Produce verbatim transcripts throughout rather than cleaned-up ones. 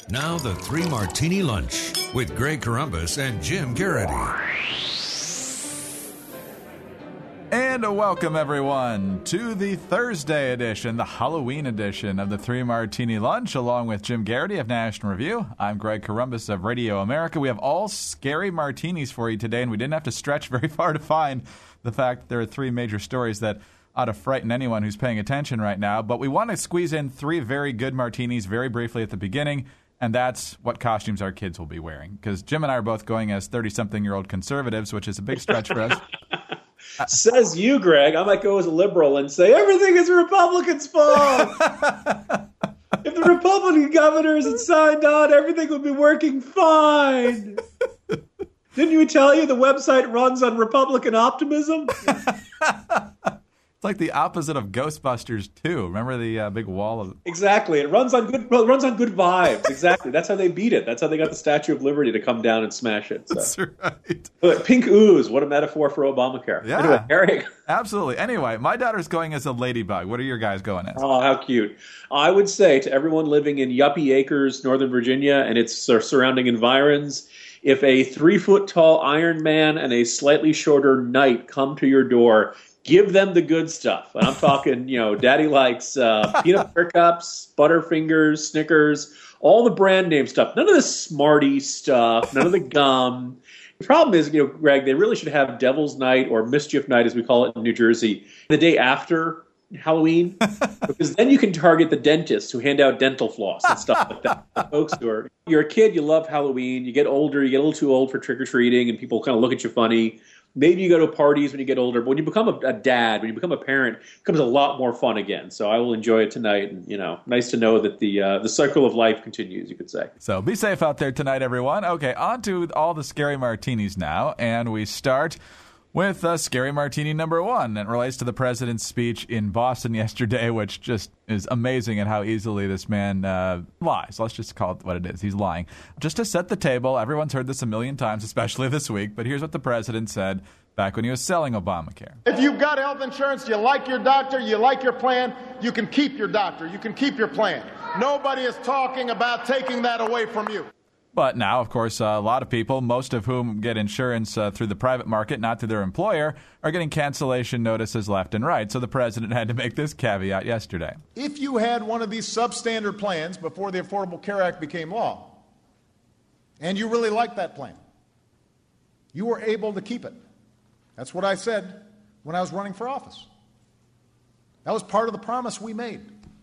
Now the Three Martini Lunch with Greg Corombos and Jim Garrity. And welcome, everyone, to the Thursday edition, the Halloween edition of the Three Martini Lunch, along with Jim Garrity of National Review. I'm Greg Corombos of Radio America. We have all scary martinis for you today, and we didn't have to stretch very far to find the fact that there are three major stories that ought to frighten anyone who's paying attention right now. But we want to squeeze in three very good martinis very briefly at the beginning, and that's what costumes our kids will be wearing. Because Jim and I are both going as thirty-something-year-old conservatives, which is a big stretch for us. Says you, Greg. I might go as a liberal and say everything is Republicans' fault. If the Republican governors had signed on, everything would be working fine. Didn't you tell you the website runs on Republican optimism? It's like the opposite of Ghostbusters two. Remember the uh, big wall of... Exactly. It runs on good. Well, it runs on good vibes. Exactly. That's how they beat it. That's how they got the Statue of Liberty to come down and smash it. So. That's right. But pink ooze. What a metaphor for Obamacare. Yeah. Anyway, Eric. Absolutely. Anyway, my daughter's going as a ladybug. What are your guys going as? Oh, how cute. I would say to everyone living in Yuppie Acres, Northern Virginia, and its surrounding environs, if a three-foot-tall Iron Man and a slightly shorter knight come to your door, give them the good stuff. And I'm talking, you know, Daddy likes uh, peanut butter cups, Butterfingers, Snickers, all the brand name stuff. None of the Smartie stuff, none of the gum. The problem is, you know, Greg, they really should have Devil's Night or Mischief Night, as we call it in New Jersey, the day after Halloween, because then you can target the dentists who hand out dental floss and stuff like that. The folks who are, you're a kid, you love Halloween, you get older, you get a little too old for trick-or-treating, and people kind of look at you funny. Maybe you go to parties when you get older, but when you become a, a dad, when you become a parent, it becomes a lot more fun again. So I will enjoy it tonight, and you know, nice to know that the uh, the cycle of life continues, you could say. So be safe out there tonight, everyone. Okay, on to all the scary martinis now, and we start with uh, scary martini number one. It relates to the president's speech in Boston yesterday, which just is amazing at how easily this man uh, lies. Let's just call it what it is. He's lying. Just to set the table, everyone's heard this a million times, especially this week, but here's what the president said back when he was selling Obamacare. If you've got health insurance, you like your doctor, you like your plan, you can keep your doctor, you can keep your plan. Nobody is talking about taking that away from you. But now, of course, uh, a lot of people, most of whom get insurance uh, through the private market, not through their employer, are getting cancellation notices left and right. So the president had to make this caveat yesterday. If you had one of these substandard plans before the Affordable Care Act became law, and you really liked that plan, you were able to keep it. That's what I said when I was running for office. That was part of the promise we made.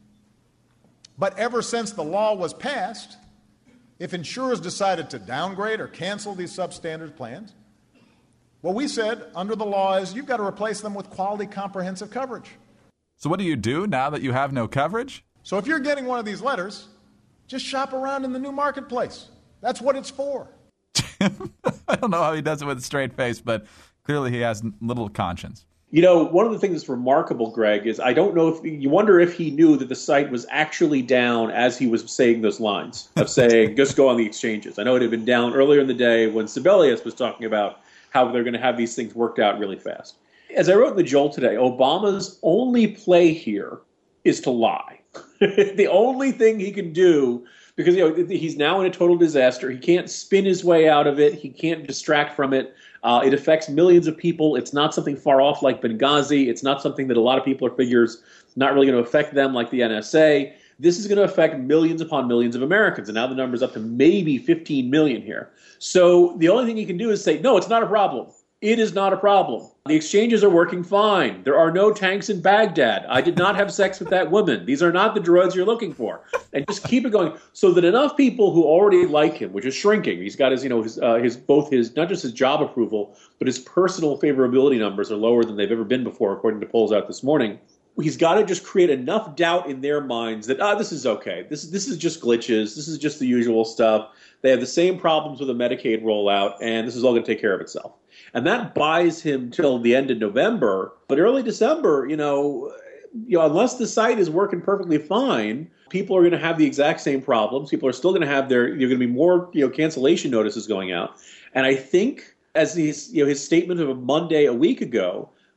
But ever since the law was passed, if insurers decided to downgrade or cancel these substandard plans, what we said under the law is you've got to replace them with quality comprehensive coverage. So what do you do now that you have no coverage? So if you're getting one of these letters, just shop around in the new marketplace. That's what it's for. I don't know how he does it with a straight face, but clearly he has little conscience. You know, one of the things that's remarkable, Greg, is I don't know if you wonder if he knew that the site was actually down as he was saying those lines of saying, just go on the exchanges. I know it had been down earlier in the day when Sebelius was talking about how they're going to have these things worked out really fast. As I wrote in the Joel today, Obama's only play here is to lie. The only thing he can do, because you know he's now in a total disaster. He can't spin his way out of it. He can't distract from it. Uh, it affects millions of people. It's not something far off like Benghazi. It's not something that a lot of people are figures not really going to affect them like the N S A. This is going to affect millions upon millions of Americans. And now the number's up to maybe fifteen million here. So the only thing he can do is say, no, it's not a problem. It is not a problem. The exchanges are working fine. There are no tanks in Baghdad. I did not have sex with that woman. These are not the drugs you're looking for. And just keep it going so that enough people who already like him, which is shrinking, he's got his, you know, his, uh, his both his, not just his job approval, but his personal favorability numbers are lower than they've ever been before, according to polls out this morning. He's got to just create enough doubt in their minds that, ah, this is okay. This, this is just glitches. This is just the usual stuff. They have the same problems with a Medicaid rollout, and this is all going to take care of itself. And that buys him till the end of November. But early December, you know, you know, unless the site is working perfectly fine, people are going to have the exact same problems. People are still going to have their, you're going to be more, you know, cancellation notices going out. And I think, as his, you know, his statement of a Monday a week ago,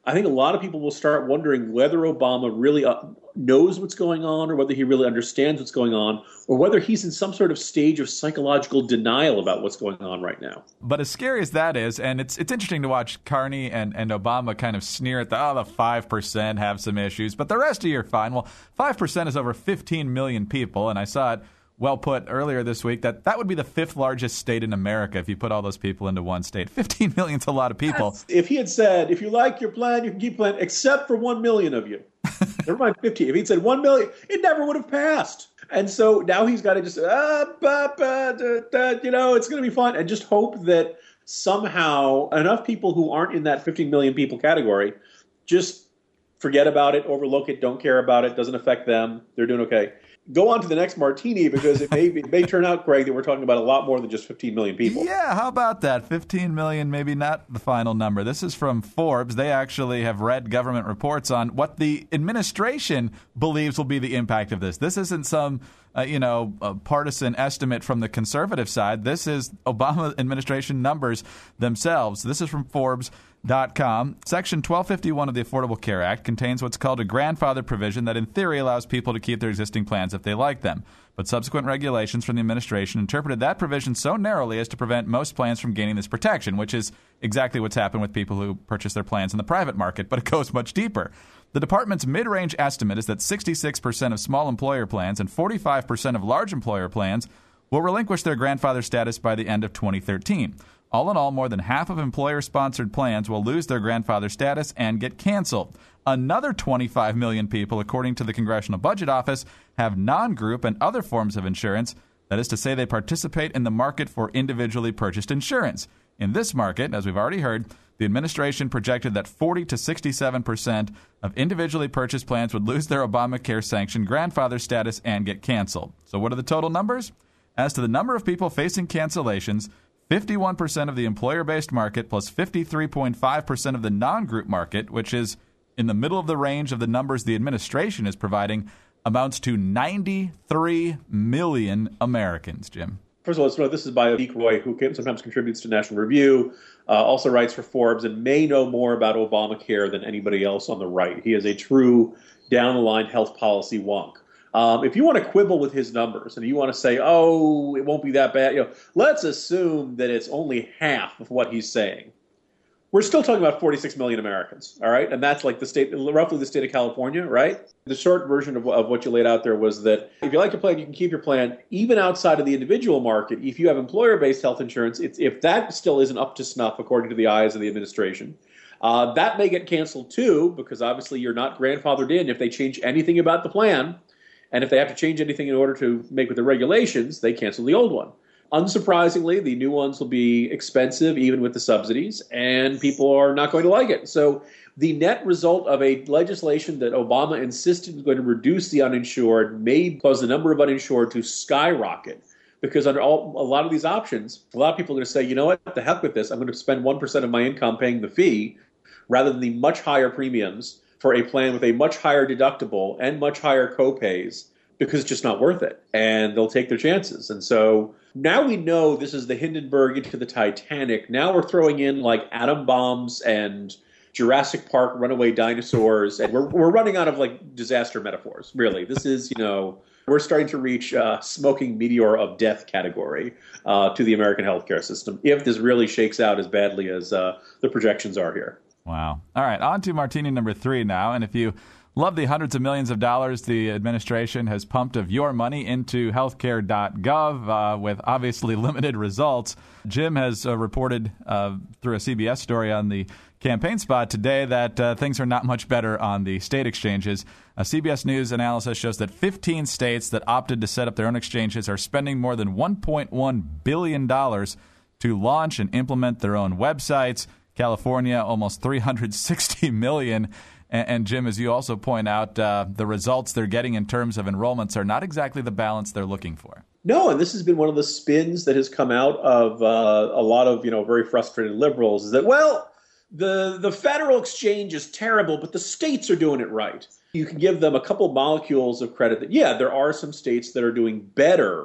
I think a lot of people will start wondering whether Obama really uh, knows what's going on, or whether he really understands what's going on, or whether he's in some sort of stage of psychological denial about what's going on right now. But as scary as that is, and it's it's interesting to watch Carney and, and Obama kind of sneer at the, oh, the five percent have some issues, but the rest of you are fine. Well, five percent is over fifteen million people, and I saw it well put earlier this week that that would be the fifth largest state in America if you put all those people into one state. fifteen million is a lot of people. That's, if he had said, if you like your plan, you can keep playing, except for one million of you. Never mind fifteen. If he'd said one million, it never would have passed. And so now he's got to just, ah, bah, bah, da, da, you know, it's going to be fun. And just hope that somehow enough people who aren't in that fifteen million people category just forget about it, overlook it, don't care about it, doesn't affect them. They're doing okay. Go on to the next martini, because it may it may turn out, Greg, that we're talking about a lot more than just fifteen million people. Yeah, how about that? fifteen million, maybe not the final number. This is from Forbes. They actually have read government reports on what the administration believes will be the impact of this. This isn't some, uh, you know, uh, partisan estimate from the conservative side. This is Obama administration numbers themselves. This is from Forbes dot com. Section twelve fifty-one of the Affordable Care Act contains what's called a grandfather provision that in theory allows people to keep their existing plans if they like them. But subsequent regulations from the administration interpreted that provision so narrowly as to prevent most plans from gaining this protection, which is exactly what's happened with people who purchase their plans in the private market, but it goes much deeper. The department's mid-range estimate is that sixty-six percent of small employer plans and forty-five percent of large employer plans will relinquish their grandfather status by the end of twenty thirteen. All in all, more than half of employer-sponsored plans will lose their grandfather status and get canceled. Another twenty-five million people, according to the Congressional Budget Office, have non-group and other forms of insurance. That is to say, they participate in the market for individually purchased insurance. In this market, as we've already heard, the administration projected that forty to sixty-seven percent of individually purchased plans would lose their Obamacare-sanctioned grandfather status and get canceled. So what are the total numbers? As to the number of people facing cancellations, fifty-one percent of the employer-based market plus fifty-three point five percent of the non-group market, which is in the middle of the range of the numbers the administration is providing, amounts to ninety-three million Americans, Jim. First of all, let's know this is by Deke Roy, who sometimes contributes to National Review, uh, also writes for Forbes, and may know more about Obamacare than anybody else on the right. He is a true down-the-line health policy wonk. Um, if you want to quibble with his numbers and you want to say, oh, it won't be that bad, you know, let's assume that it's only half of what he's saying. We're still talking about forty-six million Americans, all right? And that's like the state, roughly the state of California, right? The short version of, of what you laid out there was that if you like your plan, you can keep your plan. Even outside of the individual market, if you have employer-based health insurance, it's, if that still isn't up to snuff according to the eyes of the administration, uh, that may get canceled too, because obviously you're not grandfathered in if they change anything about the plan. And if they have to change anything in order to make with the regulations, they cancel the old one. Unsurprisingly, the new ones will be expensive, even with the subsidies, and people are not going to like it. So the net result of a legislation that Obama insisted was going to reduce the uninsured may cause the number of uninsured to skyrocket. Because under all, a lot of these options, a lot of people are going to say, you know what, the heck with this. I'm going to spend one percent of my income paying the fee rather than the much higher premiums for a plan with a much higher deductible and much higher copays, because it's just not worth it. And they'll take their chances. And so now we know this is the Hindenburg into the Titanic. Now we're throwing in like atom bombs and Jurassic Park runaway dinosaurs. And we're we're running out of like disaster metaphors, really. This is, you know, we're starting to reach uh, smoking meteor of death category uh, to the American healthcare system, if this really shakes out as badly as uh, the projections are here. Wow. All right, on to martini number three now. And if you love the hundreds of millions of dollars the administration has pumped of your money into healthcare dot gov uh, with obviously limited results, Jim has uh, reported uh, through a C B S story on the campaign spot today that uh, things are not much better on the state exchanges. A C B S News analysis shows that fifteen states that opted to set up their own exchanges are spending more than one point one billion dollars to launch and implement their own websites. California, almost three hundred sixty million dollars. And, and Jim, as you also point out, uh, the results they're getting in terms of enrollments are not exactly the balance they're looking for. No, and this has been one of the spins that has come out of uh, a lot of, you know, very frustrated liberals, is that, well, the the federal exchange is terrible, but the states are doing it right. You can give them a couple molecules of credit that, yeah, there are some states that are doing better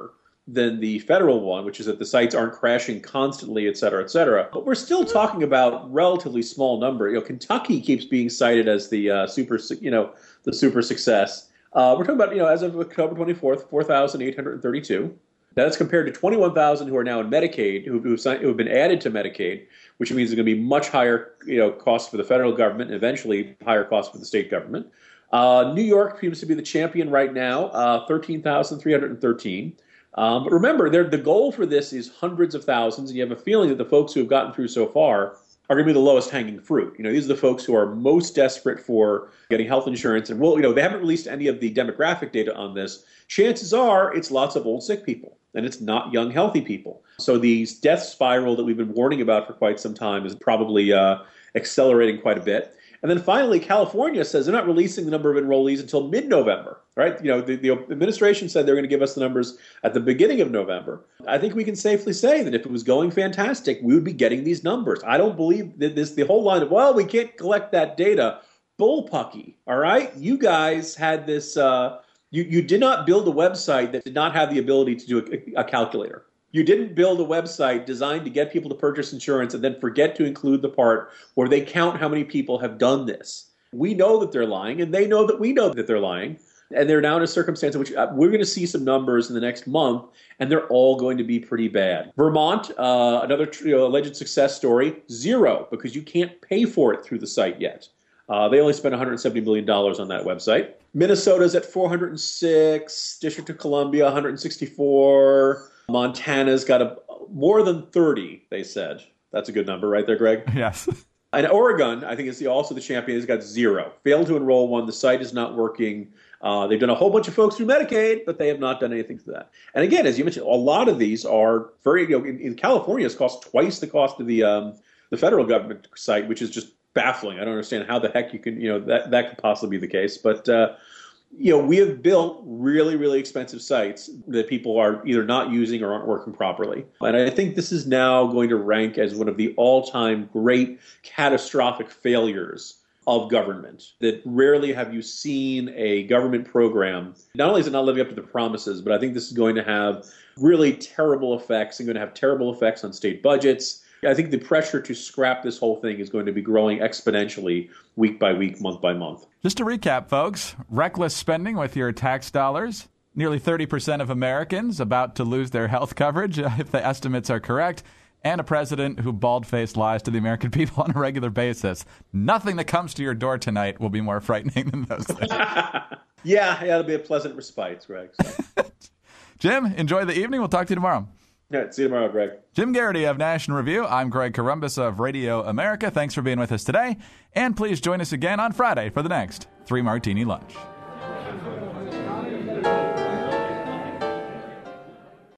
than the federal one, which is that the sites aren't crashing constantly, et cetera, et cetera. But we're still talking about relatively small number. You know, Kentucky keeps being cited as the uh, super, you know, the super success. Uh, we're talking about, you know, as of October twenty-fourth, four thousand eight hundred thirty-two. That's compared to twenty-one thousand who are now in Medicaid, who who have been added to Medicaid, which means there's going to be much higher, you know, costs for the federal government and eventually higher costs for the state government. Uh, New York seems to be the champion right now, uh, thirteen thousand three hundred thirteen. Um, but remember, the goal for this is hundreds of thousands, and you have a feeling that the folks who have gotten through so far are going to be the lowest hanging fruit. You know, these are the folks who are most desperate for getting health insurance, and well, you know, they haven't released any of the demographic data on this. Chances are it's lots of old sick people, and it's not young healthy people. So the death spiral that we've been warning about for quite some time is probably uh, accelerating quite a bit. And then finally, California says they're not releasing the number of enrollees until mid-November, right? You know, the, the administration said they're going to give us the numbers at the beginning of November. I think we can safely say that if it was going fantastic, we would be getting these numbers. I don't believe that this, the whole line of, well, we can't collect that data. Bullpucky, all right? You guys had this, uh, you, you did not build a website that did not have the ability to do a, a calculator. You didn't build a website designed to get people to purchase insurance and then forget to include the part where they count how many people have done this. We know that they're lying, and they know that we know that they're lying. And they're now in a circumstance in which we're going to see some numbers in the next month, and they're all going to be pretty bad. Vermont, uh, another you know, alleged success story, zero, because you can't pay for it through the site yet. Uh, they only spent one hundred seventy million dollars on that website. Minnesota's at four hundred six, District of Columbia one hundred sixty-four. Montana's got a, more than thirty, they said. That's a good number right there, Greg. Yes. And Oregon, I think, is the, also the champion, has got zero. Failed to enroll one. The site is not working. Uh, they've done a whole bunch of folks through Medicaid, but they have not done anything for that. And again, as you mentioned, a lot of these are very, you know, in, in California, it's cost twice the cost of the um, the federal government site, which is just baffling. I don't understand how the heck you can, you know, that, that could possibly be the case. But, uh, you know, we have built really, really expensive sites that people are either not using or aren't working properly. And I think this is now going to rank as one of the all-time great catastrophic failures of government. That rarely have you seen a government program. Not only is it not living up to the promises, but I think this is going to have really terrible effects and going to have terrible effects on state budgets. I think the pressure to scrap this whole thing is going to be growing exponentially week by week, month by month. Just to recap, folks, reckless spending with your tax dollars. Nearly thirty percent of Americans about to lose their health coverage, if the estimates are correct. And a president who bald-faced lies to the American people on a regular basis. Nothing that comes to your door tonight will be more frightening than those things. yeah, yeah, it'll be a pleasant respite, Greg. So. Jim, enjoy the evening. We'll talk to you tomorrow. Yeah, see you tomorrow, Greg. Jim Garrity of National Review. I'm Greg Corombos of Radio America. Thanks for being with us today. And please join us again on Friday for the next Three Martini Lunch.